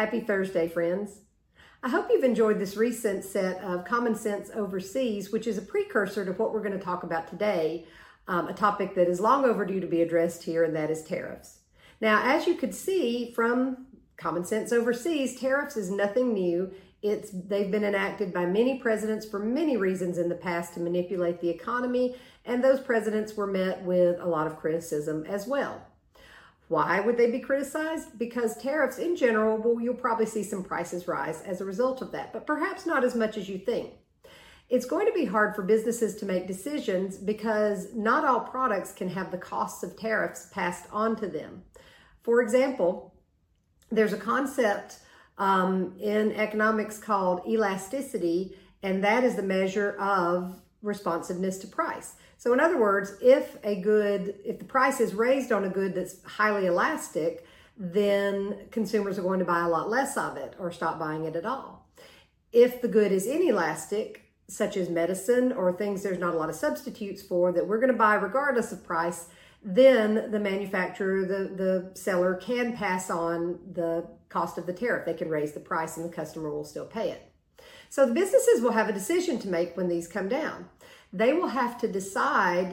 Happy Thursday, friends. I hope you've enjoyed this recent set of Common Sense Overseas, which is a precursor to what we're going to talk about today, a topic that is long overdue to be addressed here, and that is tariffs. Now, as you could see from Common Sense Overseas, tariffs is nothing new. They've been enacted by many presidents for many reasons in the past to manipulate the economy, and those presidents were met with a lot of criticism as well. Why would they be criticized? Because tariffs in general, well, you'll probably see some prices rise as a result of that, but perhaps not as much as you think. It's going to be hard for businesses to make decisions because not all products can have the costs of tariffs passed on to them. For example, there's a concept in economics called elasticity, and that is the measure of responsiveness to price. So in other words, if the price is raised on a good that's highly elastic, then consumers are going to buy a lot less of it or stop buying it at all. If the good is inelastic, such as medicine or things there's not a lot of substitutes for that we're going to buy regardless of price, then the manufacturer, the seller can pass on the cost of the tariff. They can raise the price and the customer will still pay it. So the businesses will have a decision to make when these come down. They will have to decide,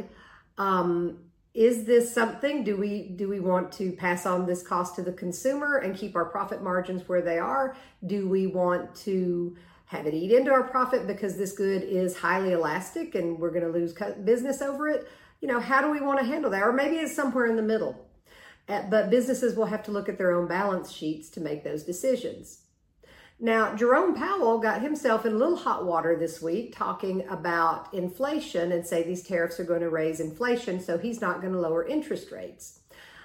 is this something, do we want to pass on this cost to the consumer and keep our profit margins where they are? Do we want to have it eat into our profit because this good is highly elastic and we're going to lose business over it? You know, how do we want to handle that? Or maybe it's somewhere in the middle. But businesses will have to look at their own balance sheets to make those decisions. Now, Jerome Powell got himself in a little hot water this week talking about inflation and say these tariffs are going to raise inflation, so he's not going to lower interest rates.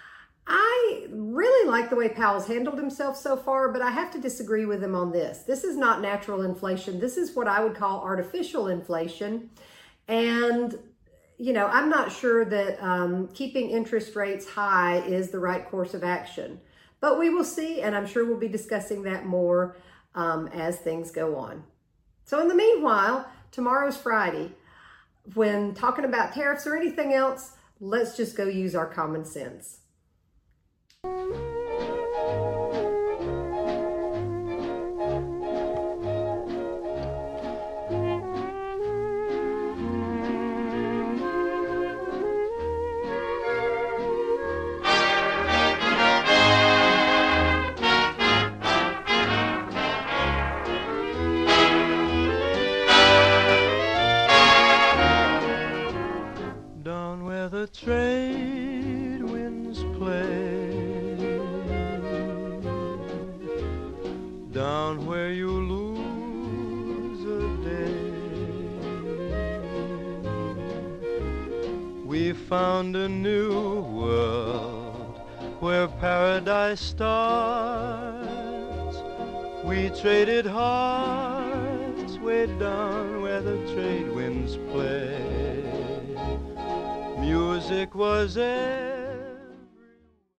I really like the way Powell's handled himself so far, but I have to disagree with him on this. This is not natural inflation. This is what I would call artificial inflation. And, you know, I'm not sure that keeping interest rates high is the right course of action. But we will see, and I'm sure we'll be discussing that more as things go on. So in the meanwhile, tomorrow's Friday. When talking about tariffs or anything else, let's just go use our common sense. Down where the trade winds play, down where you lose a day, we found a new world where paradise starts. We traded hearts way down where the trade winds play. Music was